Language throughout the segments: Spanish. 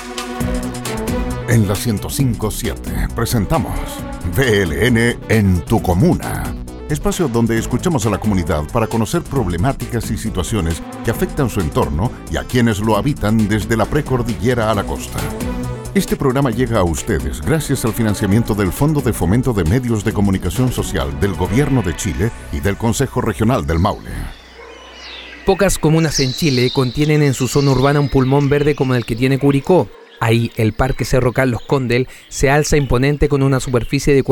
En la 105.7 presentamos BLN en tu comuna. Espacio donde escuchamos a la comunidad para conocer problemáticas y situaciones que afectan su entorno y a quienes lo habitan desde la precordillera a la costa. Este programa llega a ustedes gracias al financiamiento del Fondo de Fomento de Medios de Comunicación Social del Gobierno de Chile y del Consejo Regional del Maule. Pocas comunas en Chile contienen en su zona urbana un pulmón verde como el que tiene Curicó. Ahí, el Parque Cerro Carlos Condel se alza imponente con una superficie de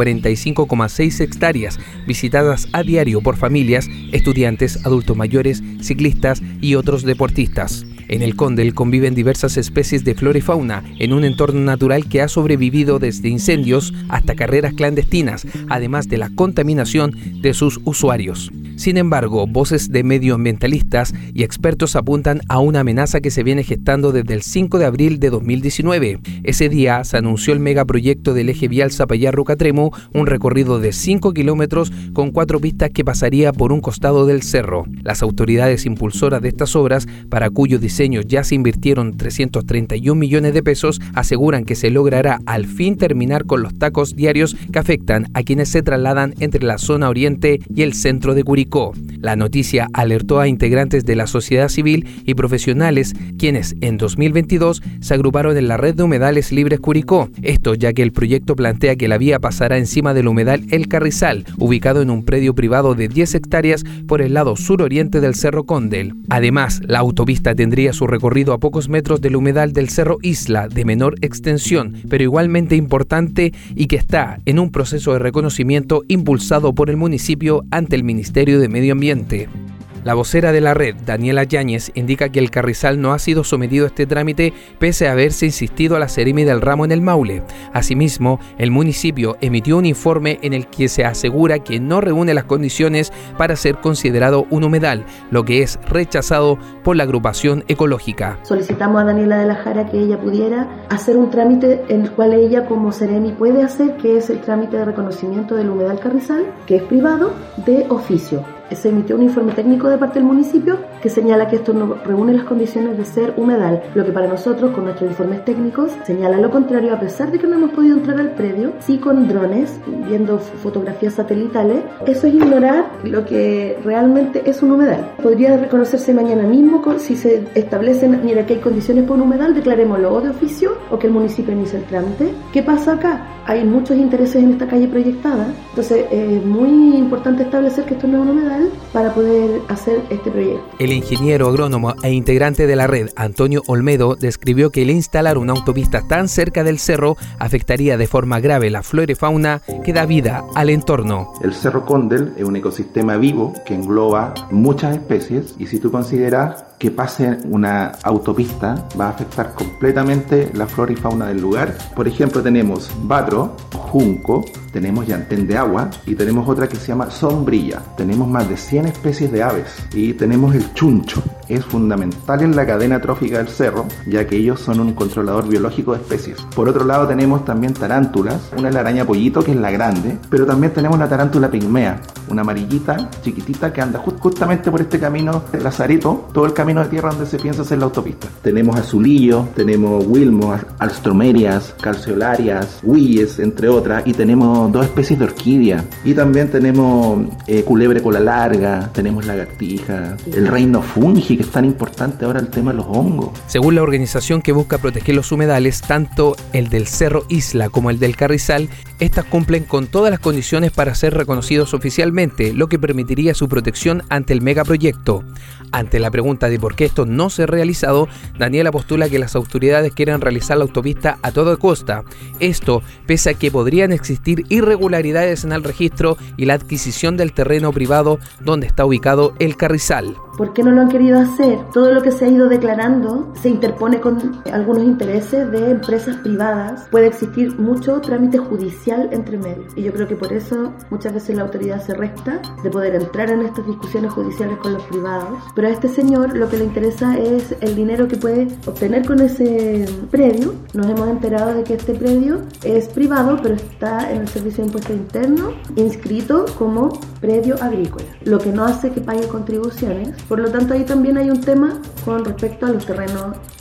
45,6 hectáreas, visitadas a diario por familias, estudiantes, adultos mayores, ciclistas y otros deportistas. En el Condel conviven diversas especies de flora y fauna en un entorno natural que ha sobrevivido desde incendios hasta carreras clandestinas, además de la contaminación de sus usuarios. Sin embargo, voces de medioambientalistas y expertos apuntan a una amenaza que se viene gestando desde el 5 de abril de 2019. Ese día se anunció el megaproyecto del eje vial Zapallar-Rucatremo, un recorrido de 5 kilómetros con 4 pistas que pasaría por un costado del cerro. Las autoridades impulsoras de estas obras, para cuyo diseño ya se invirtieron 331 millones de pesos, aseguran que se logrará al fin terminar con los tacos diarios que afectan a quienes se trasladan entre la zona oriente y el centro de Curicó. La noticia alertó a integrantes de la sociedad civil y profesionales, quienes en 2022 se agruparon en la Red de Humedales Libres Curicó. Esto ya que el proyecto plantea que la vía pasará encima del humedal El Carrizal, ubicado en un predio privado de 10 hectáreas por el lado suroriente del Cerro Condel. Además, la autopista tendría su recorrido a pocos metros del humedal del Cerro Isla, de menor extensión, pero igualmente importante y que está en un proceso de reconocimiento impulsado por el municipio ante el Ministerio de Medio Ambiente. La vocera de la red, Daniela Yáñez, indica que el Carrizal no ha sido sometido a este trámite pese a haberse insistido a la Seremi del Ramo en el Maule. Asimismo, el municipio emitió un informe en el que se asegura que no reúne las condiciones para ser considerado un humedal, lo que es rechazado por la agrupación ecológica. Solicitamos a Daniela de la Jara que ella pudiera hacer un trámite en el cual ella como Seremi puede hacer, que es el trámite de reconocimiento del humedal Carrizal, que es privado, de oficio. Se emitió un informe técnico de parte del municipio que señala que esto no reúne las condiciones de ser humedal, lo que para nosotros, con nuestros informes técnicos, señala lo contrario, a pesar de que no hemos podido entrar al predio, sí con drones, viendo fotografías satelitales. Eso es ignorar lo que realmente es un humedal. Podría reconocerse mañana mismo si se establecen, mira, que hay condiciones para un humedal, declarémoslo o de oficio o que el municipio inicie el trámite. ¿Qué pasa acá? Hay muchos intereses en esta calle proyectada, entonces es muy importante establecer que esto no es un humedal para poder hacer este proyecto. El ingeniero agrónomo e integrante de la red, Antonio Olmedo, describió que el instalar una autopista tan cerca del cerro afectaría de forma grave la flora y fauna que da vida al entorno. El Cerro Condel es un ecosistema vivo que engloba muchas especies y si tú consideras que pase una autopista va a afectar completamente la flora y fauna del lugar. Por ejemplo, tenemos batro, junco, tenemos llantén de agua y tenemos otra que se llama sombrilla. Tenemos más de 100 especies de aves y tenemos el chuncho. Es fundamental en la cadena trófica del cerro, ya que ellos son un controlador biológico de especies. Por otro lado tenemos también tarántulas, una es la araña pollito, que es la grande, pero también tenemos la tarántula pigmea, una amarillita, chiquitita, que anda justamente por este camino de Lazareto, todo el camino de tierra donde se piensa hacer la autopista. Tenemos azulillo, tenemos wilmos, alstromerias, calceolarias, huilles, entre otras, y tenemos 2 especies de orquídea. Y también tenemos culebre cola larga, tenemos lagartija, el reino fungi, que es tan importante ahora el tema de los hongos. Según la organización que busca proteger los humedales, tanto el del Cerro Isla como el del Carrizal, estas cumplen con todas las condiciones para ser reconocidos oficialmente, lo que permitiría su protección ante el megaproyecto. Ante la pregunta de por qué esto no se ha realizado, Daniela postula que las autoridades quieren realizar la autopista a toda costa. Esto pese a que podrían existir irregularidades en el registro y la adquisición del terreno privado donde está ubicado el Carrizal. ¿Por qué no lo han querido hacer? Todo lo que se ha ido declarando se interpone con algunos intereses de empresas privadas. Puede existir mucho trámite judicial entre medio. Y yo creo que por eso muchas veces la autoridad se resta de poder entrar en estas discusiones judiciales con los privados. Pero a este señor lo que le interesa es el dinero que puede obtener con ese predio. Nos hemos enterado de que este predio es privado, pero está en el Servicio de Impuestos Internos inscrito como predio agrícola, lo que no hace que pague contribuciones. Por lo tanto, ahí también hay un tema con respecto a los terrenos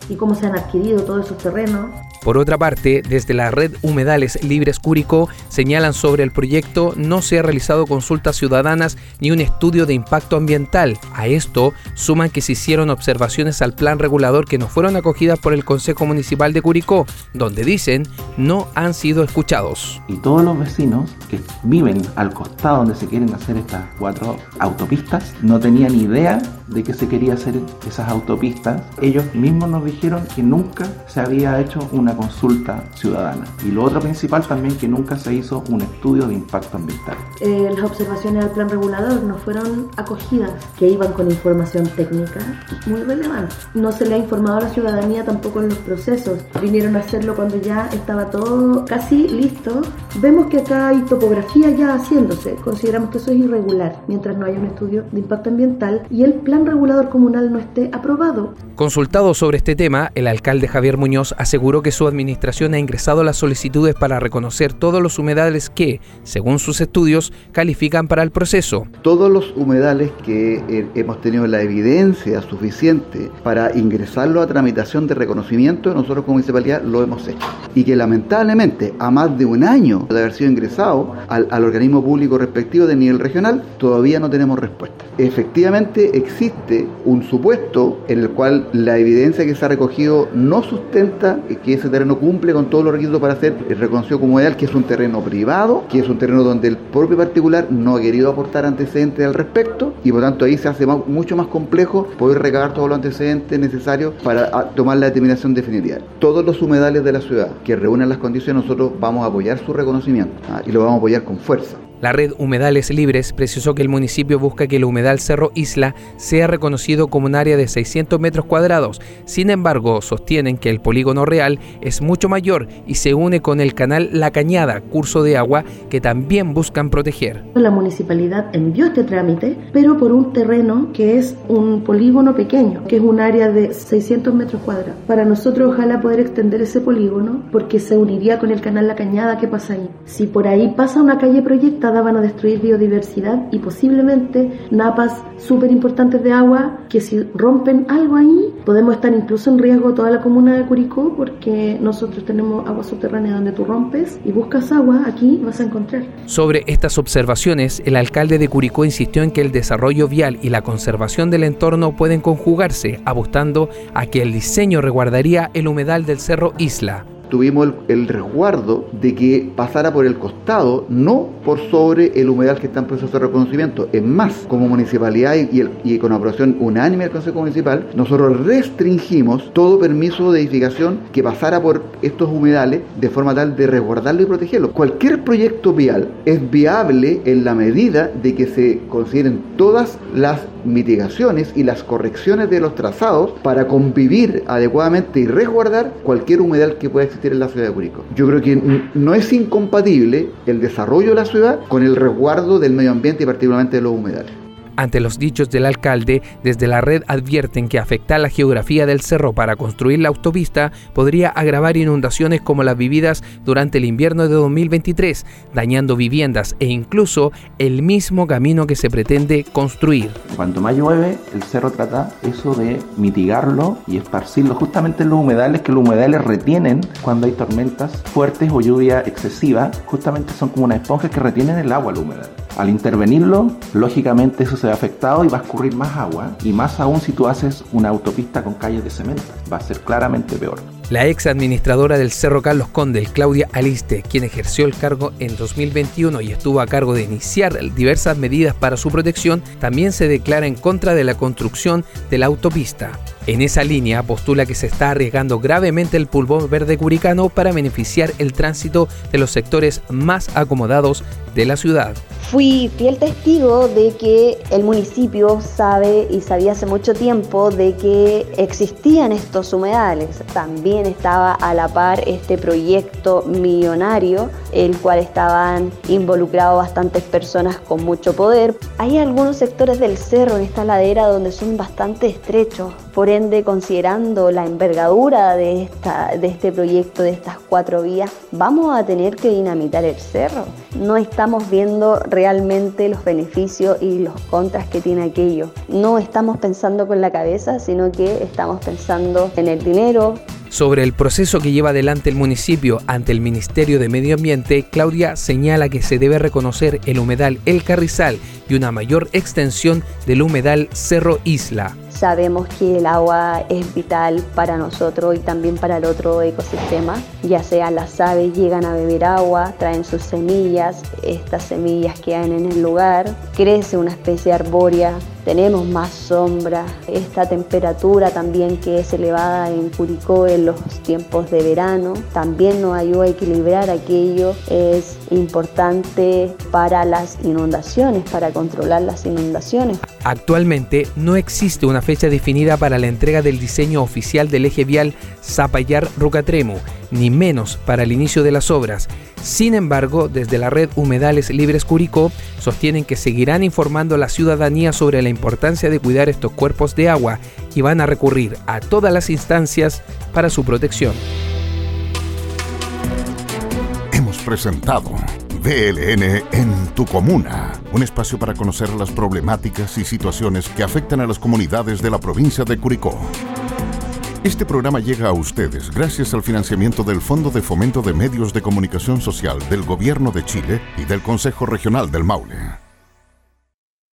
y cómo se han adquirido todos esos terrenos. Por otra parte, desde la red Humedales Libres Curicó señalan sobre el proyecto no se ha realizado consultas ciudadanas ni un estudio de impacto ambiental. A esto suman que se hicieron observaciones al plan regulador que no fueron acogidas por el Consejo Municipal de Curicó, donde dicen no han sido escuchados. Y todos los vecinos que viven al costado donde se quieren hacer estas 4 autopistas no tenían idea de que se quería hacer esas autopistas. Ellos mismos nos dijeron que nunca se había hecho una consulta ciudadana. Y lo otro principal también, que nunca se hizo un estudio de impacto ambiental. Las observaciones al plan regulador no fueron acogidas, que iban con información técnica muy relevante. No se le ha informado a la ciudadanía tampoco en los procesos. Vinieron a hacerlo cuando ya estaba todo casi listo. Vemos que acá hay topografía ya haciéndose. Consideramos que eso es irregular mientras no haya un estudio de impacto ambiental y el plan regulador comunal no esté aprobado. Consultado sobre este tema, el alcalde Javier Muñoz aseguró que su administración ha ingresado las solicitudes para reconocer todos los humedales que, según sus estudios, califican para el proceso. Todos los humedales que hemos tenido la evidencia suficiente para ingresarlo a tramitación de reconocimiento, nosotros como municipalidad lo hemos hecho. Y que lamentablemente, a más de un año de haber sido ingresado al organismo público respectivo de nivel regional, todavía no tenemos respuesta. Efectivamente existe un supuesto en el cual la evidencia que se ha recogido no sustenta que ese terreno cumple con todos los requisitos para ser reconocido como humedal, que es un terreno privado, que es un terreno donde el propio particular no ha querido aportar antecedentes al respecto, y por tanto ahí se hace mucho más complejo poder recabar todos los antecedentes necesarios para tomar la determinación definitiva. Todos los humedales de la ciudad que reúnan las condiciones, nosotros vamos a apoyar su reconocimiento y lo vamos a apoyar con fuerza. La red Humedales Libres precisó que el municipio busca que el humedal Cerro Isla sea reconocido como un área de 600 metros cuadrados. Sin embargo, sostienen que el polígono real es mucho mayor y se une con el canal La Cañada, curso de agua, que también buscan proteger. La municipalidad envió este trámite, pero por un terreno que es un polígono pequeño, que es un área de 600 metros cuadrados. Para nosotros, ojalá poder extender ese polígono, porque se uniría con el canal La Cañada que pasa ahí. Si por ahí pasa una calle proyectada, van a destruir biodiversidad y posiblemente napas súper importantes de agua que si rompen algo ahí podemos estar incluso en riesgo toda la comuna de Curicó, porque nosotros tenemos agua subterránea donde tú rompes y buscas agua, aquí vas a encontrar. Sobre estas observaciones, el alcalde de Curicó insistió en que el desarrollo vial y la conservación del entorno pueden conjugarse, apostando a que el diseño resguardaría el humedal del Cerro Isla. Tuvimos el resguardo de que pasara por el costado, no por sobre el humedal que está en proceso de reconocimiento. Es más, como municipalidad y con aprobación unánime del Consejo Municipal, nosotros restringimos todo permiso de edificación que pasara por estos humedales de forma tal de resguardarlo y protegerlo. Cualquier proyecto vial es viable en la medida de que se consideren todas las mitigaciones y las correcciones de los trazados para convivir adecuadamente y resguardar cualquier humedal que pueda existir en la ciudad de Curicó. Yo creo que no es incompatible el desarrollo de la ciudad con el resguardo del medio ambiente y particularmente de los humedales. Ante los dichos del alcalde, desde la red advierten que afectar la geografía del cerro para construir la autopista podría agravar inundaciones como las vividas durante el invierno de 2023, dañando viviendas e incluso el mismo camino que se pretende construir. Cuando más llueve, el cerro trata eso de mitigarlo y esparcirlo justamente en los humedales, que los humedales retienen cuando hay tormentas fuertes o lluvia excesiva, justamente son como unas esponjas que retienen el agua al humedal. Al intervenirlo, lógicamente eso se ve afectado y va a escurrir más agua, y más aún si tú haces una autopista con calles de cemento, va a ser claramente peor. La ex administradora del Cerro Carlos Condel, Claudia Aliste, quien ejerció el cargo en 2021 y estuvo a cargo de iniciar diversas medidas para su protección, también se declara en contra de la construcción de la autopista. En esa línea postula que se está arriesgando gravemente el pulmón verde curicano para beneficiar el tránsito de los sectores más acomodados de la ciudad. Fui fiel testigo de que el municipio sabe y sabía hace mucho tiempo de que existían estos humedales. También estaba a la par este proyecto millonario el cual estaban involucrados bastantes personas con mucho poder. Hay algunos sectores del cerro en esta ladera donde son bastante estrechos, por ende, considerando la envergadura de este proyecto, de estas 4 vías, vamos a tener que dinamitar el cerro. No estamos viendo realmente los beneficios y los contras que tiene aquello. No estamos pensando con la cabeza, sino que estamos pensando en el dinero. Sobre el proceso que lleva adelante el municipio ante el Ministerio de Medio Ambiente, Claudia señala que se debe reconocer el humedal El Carrizal y una mayor extensión del humedal Cerro Isla. Sabemos que el agua es vital para nosotros y también para el otro ecosistema, ya sea las aves llegan a beber agua, traen sus semillas, estas semillas quedan en el lugar, crece una especie arbórea, tenemos más sombra, esta temperatura también que es elevada en Curicó en los tiempos de verano, también nos ayuda a equilibrar aquello, es importante para las inundaciones, para controlar las inundaciones. Actualmente no existe una fecha definida para la entrega del diseño oficial del eje vial Zapallar-Rucatremu, ni menos para el inicio de las obras. Sin embargo, desde la red Humedales Libres Curicó sostienen que seguirán informando a la ciudadanía sobre la importancia de cuidar estos cuerpos de agua y van a recurrir a todas las instancias para su protección. Hemos presentado VLN en tu comuna, un espacio para conocer las problemáticas y situaciones que afectan a las comunidades de la provincia de Curicó. Este programa llega a ustedes gracias al financiamiento del Fondo de Fomento de Medios de Comunicación Social del Gobierno de Chile y del Consejo Regional del Maule.